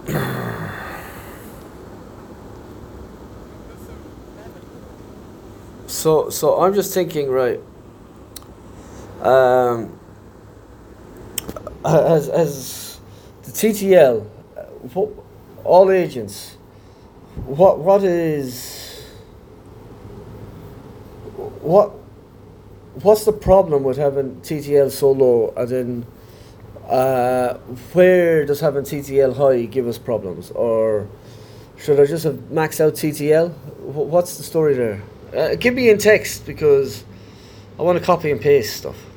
So I'm just thinking, right? Um, as the TTL, what, all agents, what what's the problem with having TTL so low? As in, uh, where does having TTL high give us problems, or should I just have maxed out TTL? What's the story there? Give me in text because I want to copy and paste stuff.